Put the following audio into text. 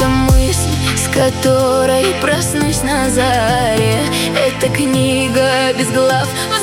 Это мысль, с которой проснусь на заре. Это книга без глав.